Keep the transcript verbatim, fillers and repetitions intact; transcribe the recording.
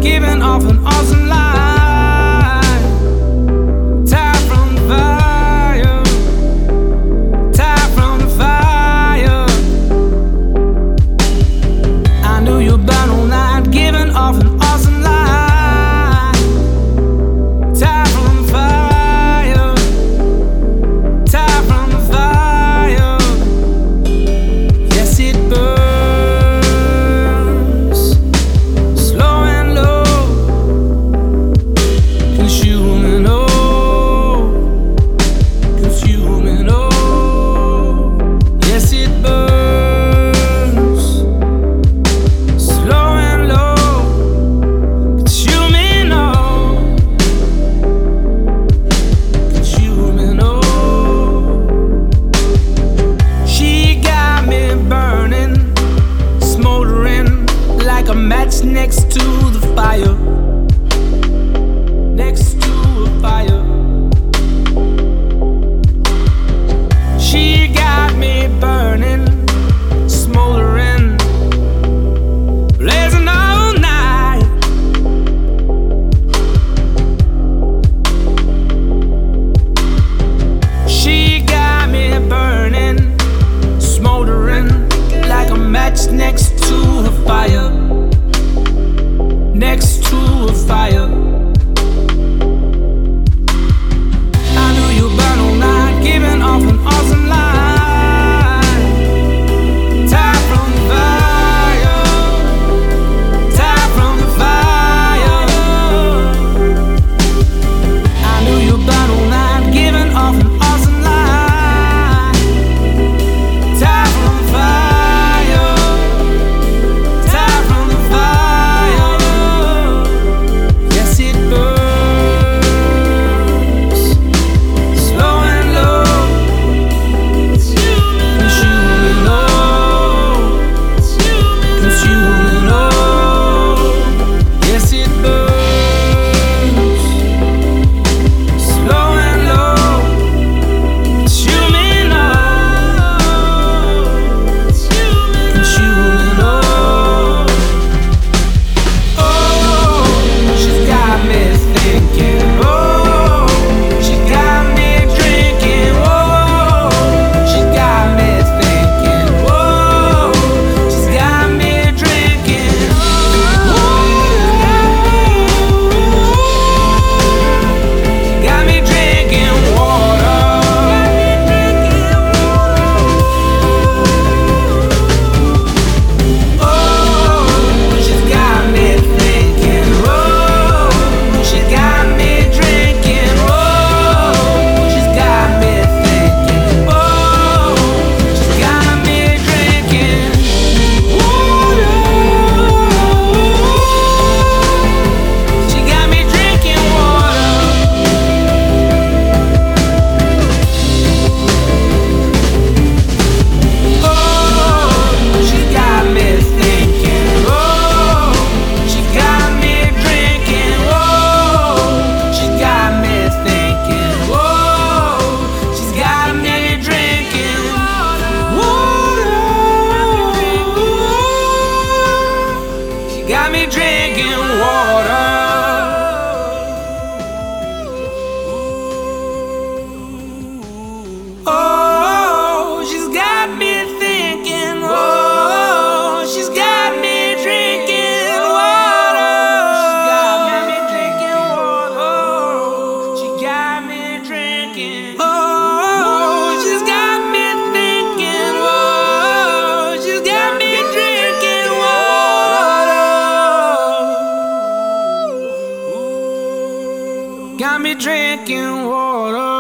giving off an awesome light. Tired from the fire, tired from the fire. I knew you burn all night, giving off an awesome light. Tired from the fire, tired from the fire. Yes, it burns. Like a match next to the fire, next to a fire. She got me burning, smoldering, blazing all night. She got me burning, smoldering, like a match next to a fire, next to a fire. I knew you burn all night, giving off an awesome light. Tired from the fire, tired from the fire. I knew you burn all night, giving off an awesome light. Tired from the fire, tired from the fire. Yes, it burns, slow and low, consuming all, consuming all. Yes, it burns, slow and low, consuming all, consuming all. Oh, she's got me thinking. Oh, she got me drinking. Oh, she got me thinking. Oh, she's got me drinking. Got me drinking water. Oh, she's got me thinking. Oh, she got me drinking. Oh, she's got me thinking. Oh, she's got me drinking water. She got me drinking water. Oh, she got me thinking. Oh, she got me drinking. Oh, she got me thinking. Oh, she's got me drinking water. She got me drinking water. Oh, she's got me thinking. Oh, she's got me drinking water. She got me drinking. Oh, she's got me thinking. Oh, she's got me drinking water. Got me drinking water.